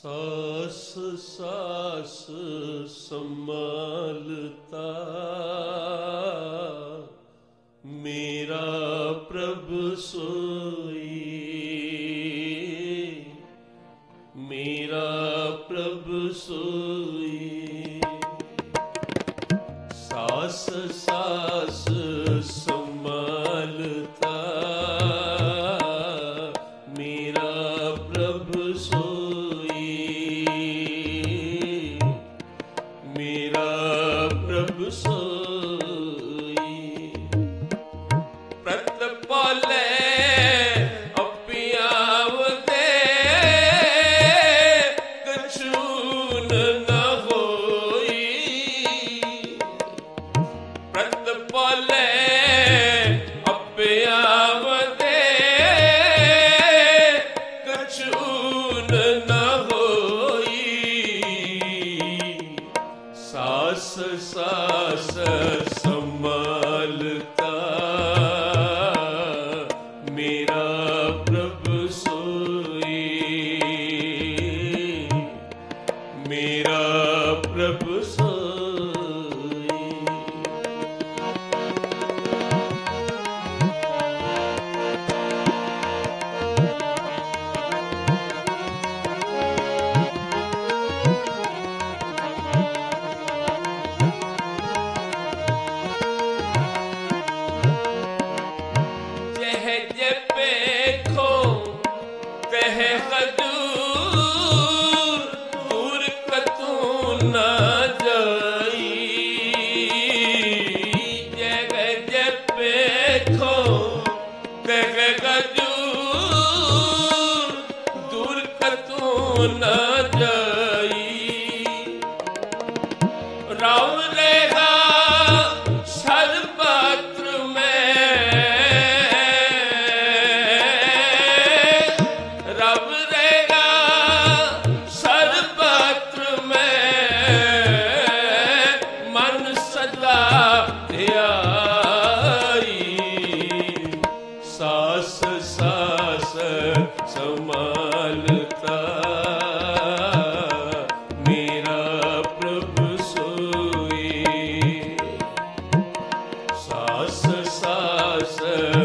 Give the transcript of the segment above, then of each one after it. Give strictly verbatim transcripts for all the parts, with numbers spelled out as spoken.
ਸਾਸ ਸਾਸ ਸੰਭਾਲਤਾ ਮੇਰਾ ਪ੍ਰਭ ਸੋਈ, ਮੇਰਾ ਪ੍ਰਭ ਸੋਈ। ਸਾਸ ਸਾਸ ਸੰਭਾਲਤਾ ਮੇਰਾ ਪ੍ਰਭ ਸੋਈ, ਮੇਰਾ ਪ੍ਰਭ ਸੋਈ। ਪ੍ਰਤਪਾਲੇ ਅਪਿਆਵਤੇ ਕਛੂਨ ਨ ਹੋਈ, ਪ੍ਰਤਪਾਲੇ ਅਪਿਆਵਤੇ ਕਛੂਨ ਨ ਹੋਈ। ਸਾਸ ਸਾਸ ਸੰਭਾਲਤਾ ਮੇਰਾ ਪ੍ਰਭ ਸੋਈ, ਮੇਰਾ ਪ੍ਰਭ ਸੋਈ। जह जपे खो तह कदूर, दूर कतू न जाई। जह जपे खो तह कदूर, दूर कतू न जाई। राम रहेगा सर्वत्र में, रब रहेगा सर्वत्र में, मन सदा ध्याई। सास सास संभालता मेरा प्रभु सोई। सास सास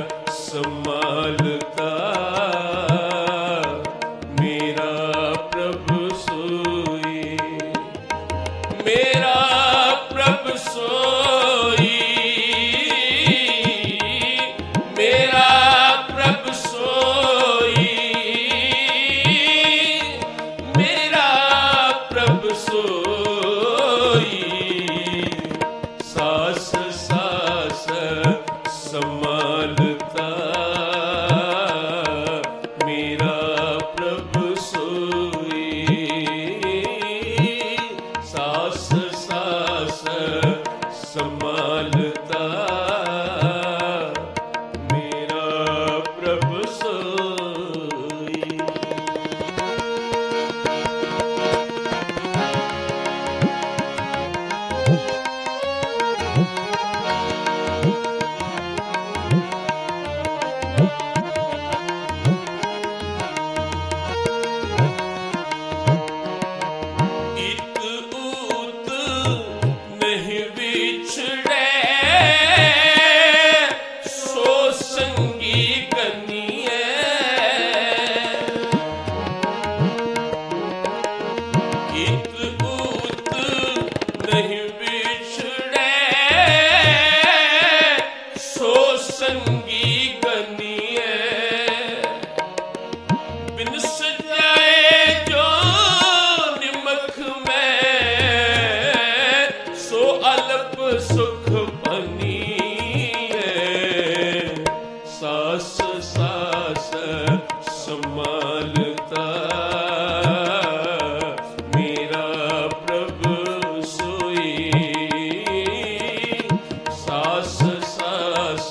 संभालता मेरा प्रभु सोई, मेरा प्रभु सोई, मेरा प्रभु सोई, मेरा प्रभु सोई। सास सास संभालता मेरा प्रभु सोई। सास सास संभालता मेरा प्रभु सोई। ਇੱਕ ਊਤ ਨਹੀਂ ਵਿਛੜੇ, ਸੋ ਸੰਗੀ ਕਨੀਏ। ਇੱਕ ਊਤ ਨਹੀਂ ਵਿਛੜੇ, ਸੋ ਸੰਗੀ ਕਨੀਏ। बिन सजाए जो निमख में, सो अल्प सुख बनिए। सास सास संभालता मेरा प्रभु सोई। सास सास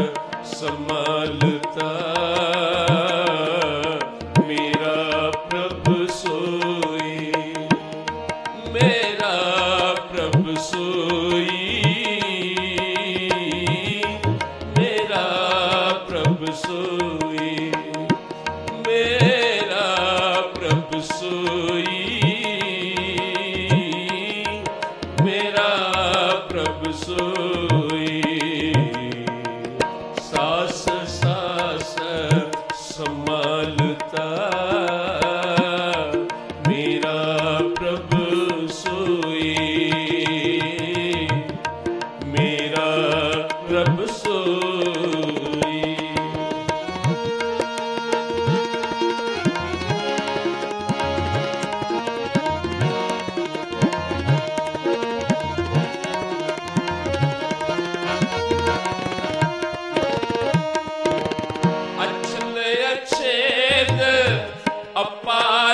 संभालता मेरा प्रभु सोई, मेरा प्रभु सोई, मेरा प्रभु सोई, मेरा प्रभु सोई।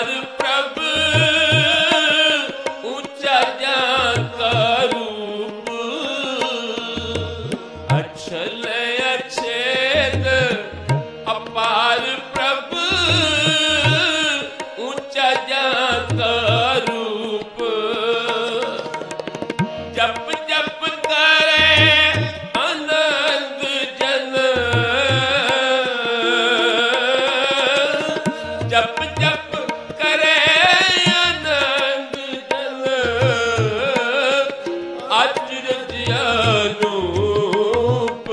ਅਪਾਰ ਪ੍ਰਭ ਉੱਚਾ ਜਾਤਾ ਰੂਪ ਅਛਲ ਅਛੇਦ ਅਪਾਰ ਪ੍ਰਭ ਉੱਚਾ ਜਾਤਾ ਰੂਪ ਜਪ ਜਪ ਕਰੇ ਆਨੰਦ ਜਨ ਜਪ ਜਪ ਕਰੇ ਆਨੰਦ ਜਨ ਅਚਰਜ ਅਨੂਪ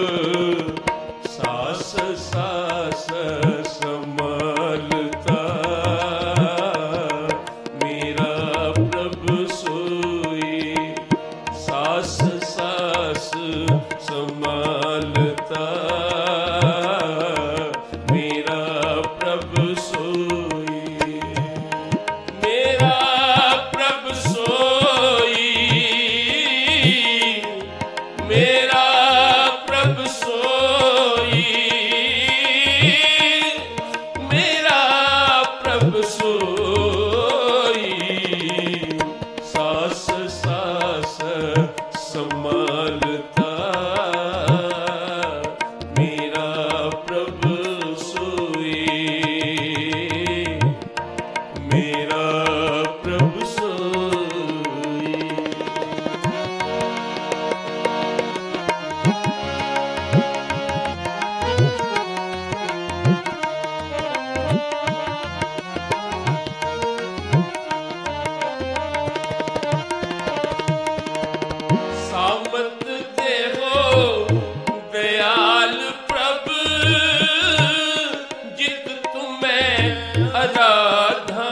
ਸਾਸ ਸਾਸ ਸਮਲਤਾ ਮੇਰਾ ਪ੍ਰਭ ਸੋਈ ਸਾਸ ਸਾਸ ਸਮਲਤਾ ਮੇਰਾ ਪ੍ਰਭ ਸੋਈ ਮੇਰਾ ਪ੍ਰਭ ਸੋਈ ਮੇਰਾ ਪ੍ਰਭ ਸੋਈ ਮੇਰਾ ਪ੍ਰਭ ਸੋਈ ਸਾਸ ਸਾਸ ਸਮਲਤਾ ਮੇਰਾ ਪ੍ਰਭ ਸੋਈ ਮੇਰਾ ਪ੍ਰਭ ਸੋਈ ਸਾਮਤ ਦੇਹੋ ਦਇਆਲ ਪ੍ਰਭ ਜਿਤ ਤੁਮੈ ਅਰਾਧਾ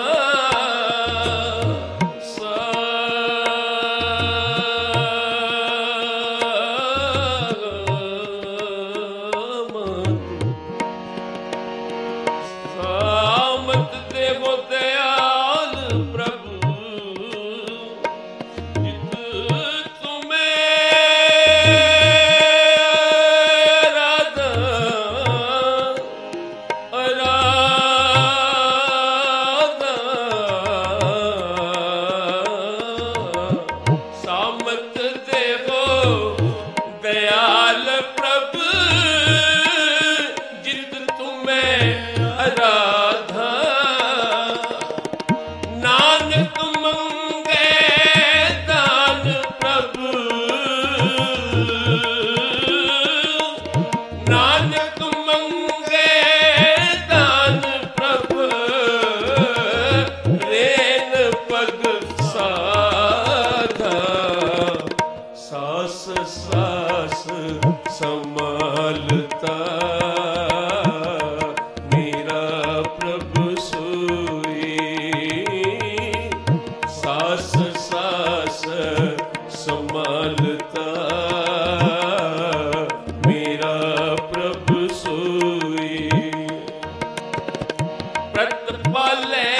ਸਾਮਤ ਦੇਹੋ ਦਇਆਲ ਪ੍ਰਭ ਜਿਤ ਤੁਮੈ ਰਾਧਾ ਅਰਾਧਾ ਸਾਮਤ ਦੇਵੋ ਦਇਆਲ ਪ੍ਰਭ ਜਿਤ ਤੁਮੈ ਅਰਾਧਾ ਨਾਨਕ ਮੰਗੇ ਦਾਨ ਪ੍ਰਭ ਨਾਨਕ ਮੰਗੇ ਦਾਨ ਪ੍ਰਭ ਰੇਨ ਪਗ ਸਾਧਾ ਸਾਸ ਸਾਸ ਸਮਲਤਾ ਮੇਰਾ ਪ੍ਰਭ ਸੋਈ ਸਾਸ ਸਾਸ ਸਮਲਤਾ ਮੇਰਾ ਪ੍ਰਭ ਸੋਈ ਪ੍ਰਤਪਾਲੇ